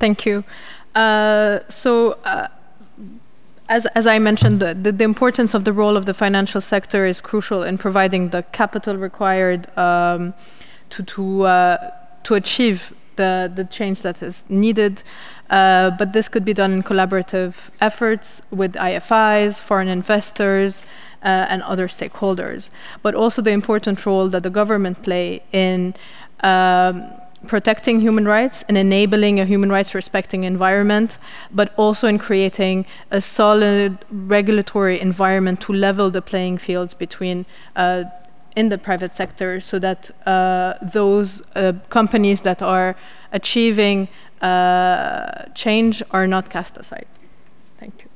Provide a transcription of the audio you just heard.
Thank you. As I mentioned, the importance of the role of the financial sector is crucial in providing the capital required to to uh, to achieve the change that is needed. But this could be done in collaborative efforts with IFIs, foreign investors, and other stakeholders. But also the important role that the government play in protecting human rights and enabling a human rights respecting environment, but also in creating a solid regulatory environment to level the playing fields between in the private sector, so that those companies that are achieving change are not cast aside. Thank you.